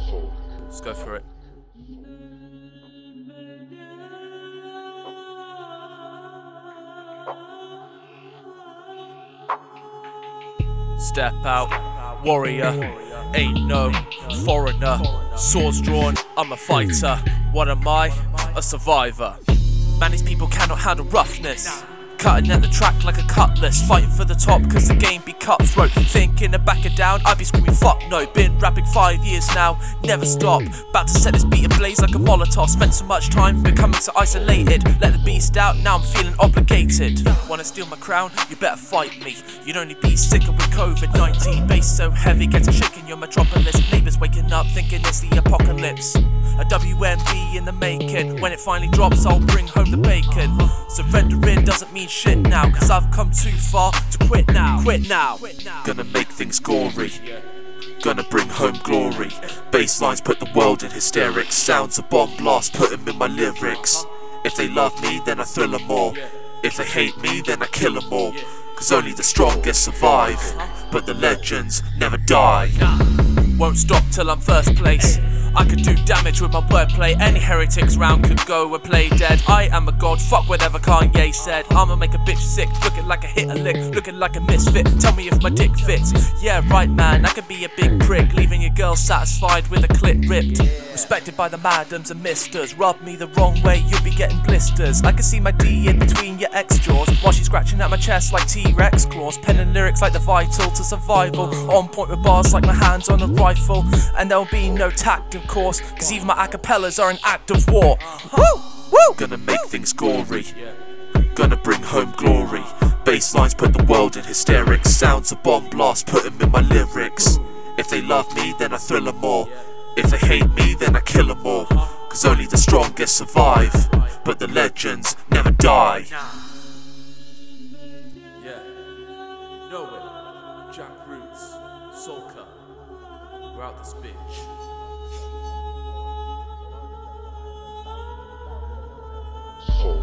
Let's go for it. Step out, warrior, ain't no foreigner. Swords drawn, I'm a fighter. What am I? A survivor. Man, these people cannot handle roughness. Cutting at the track like a cutlass, fighting for the top cause the game be cutthroat. Thinking to back it down, I be screaming fuck no. Been rapping 5 years now, never stop. About to set this beat ablaze like a Molotov. Spent so much time becoming so isolated. Let the beast out, now I'm feeling obligated. Wanna steal my crown? You better fight me. You'd only be sicker with COVID-19. Bass so heavy, gets a shake in your metropolis. Neighbours waking up thinking it's the apocalypse. A WMD in the making. When it finally drops, I'll bring home the bacon. Surrendering doesn't mean shit now, cause I've come too far to quit now. Gonna make things gory, gonna bring home glory. Basslines put the world in hysterics. Sounds a bomb blast, put them in my lyrics. If they love me, then I thrill them more. If they hate me, then I kill them all. Cause only the strongest survive, but the legends never die. Won't stop till I'm first place. I could do damage with my wordplay. Any heretics round could go and play dead. I am a god, fuck whatever Kanye said. I'ma make a bitch sick, looking like a hit a lick, looking like a misfit. Tell me if my dick fits. Yeah, right man, I could be a big prick, leaving your girl satisfied with a clit ripped. Respected by the madams and misters. Rub me the wrong way, you'll be getting blisters. I can see my D in between your ex jaws, while she's scratching at my chest like T-Rex claws. Penning lyrics like the vital to survival. On point with bars like my hands on a rifle. And there'll be no tact of course, cause even my acapellas are an act of war. Woo! Woo! Gonna make things gory, gonna bring home glory. Basslines put the world in hysterics. Sounds a bomb blast, put them in my lyrics. If they love me, then I thrill them more. If they hate me, then I kill them all. Cause only the strongest survive, but the legends never die. Yeah, know it. Jack Roots, Soulka. We're out this bitch. Soul.